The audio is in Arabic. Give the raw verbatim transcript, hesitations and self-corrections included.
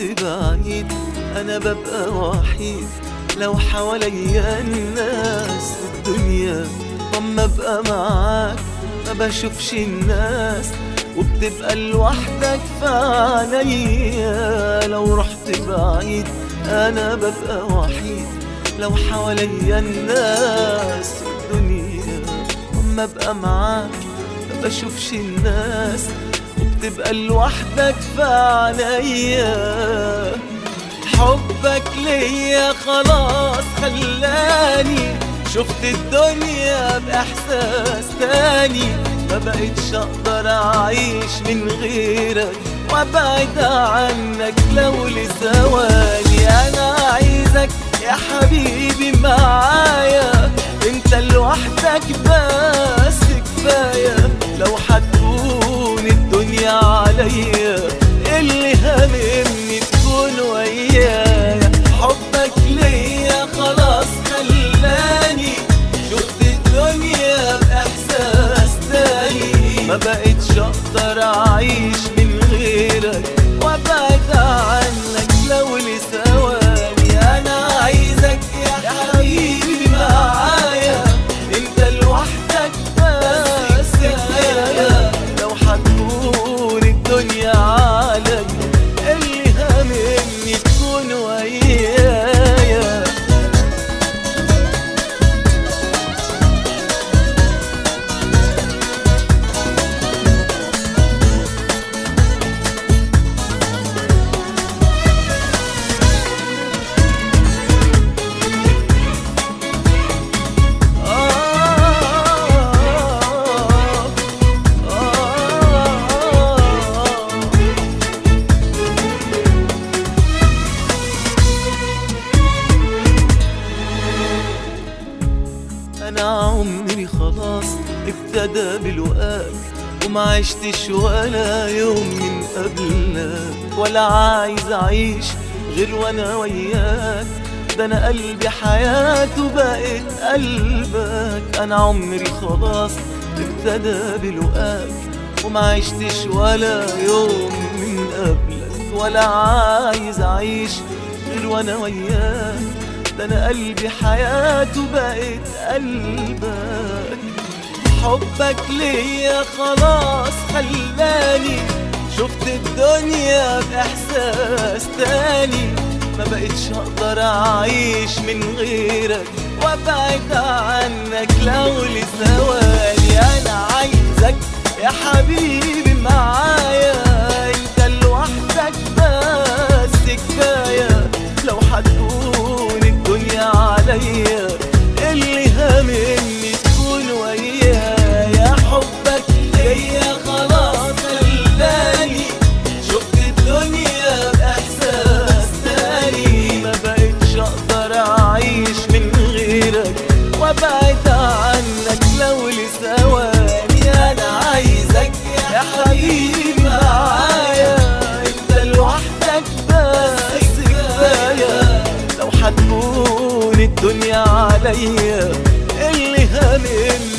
بعيد انا ببقى وحيد، لو حواليا الناس والدنيا واما ابقى معاك ما بشوفش الناس، وبتبقى لوحدك في عينيا. لو رحت بعيد انا ببقى وحيد، لو حواليا الناس والدنيا واما ابقى معاك ما بشوفش الناس، وبتبقى لوحدك في عينيا. حبك ليا خلاص خلاني شفت الدنيا بإحساس تاني، ما بقتش أقدر أعيش من غيرك وأبعد عنك لو لثواني. أنا عايزك يا حبيبي معايا، انت لوحدك بس كفاية، لو هتكون الدنيا عليا اللي هاممني تكون ويايا. حبك ليا خلاص خلاني شفت الدنيا بإحساس تاني، ما بقتش أقدر أعيش من غيرك وأبعد عنك لو لثواني. أنا عايزك يا حبيبي معايا، انت لوحدك بس كفاية، لو هتكون الدنيا عليا اللي هاممني تكون ويايا. أنا عمري خلاص ابتدى بالوقت، وما عشتش ولا يوم من قبلك، ولا عايز أعيش غير وأنا وياك، ده أنا قلبي حياته بقت قلبك. أنا عمري خلاص ابتدى بالوقت، وما عشتش ولا يوم من قبلك، ولا عايز أعيش غير وأنا وياك، ده أنا قلبي حياته بقت قلبك. حبك ليا خلاص خلاني شفت الدنيا بإحساس تاني، ما بقتش أقدر أعيش من غيرك وأبعد عنك لو لثواني. أنا عايزك يا حبيبي معايا، انت لوحدك بس كفاية، لو هتكون الدنيا عليا اللي هاممني تكون ويايا. حبك ليا خلاص خلاني شفت الدنيا بإحساس تاني، ما بقتش أقدر أعيش من غيرك وأبعد عنك لو لثواني. أنا عايزك يا حبيبي معايا، انت لوحدك بس كفاية، لو هتكون الدنيا عليا اللي هاممني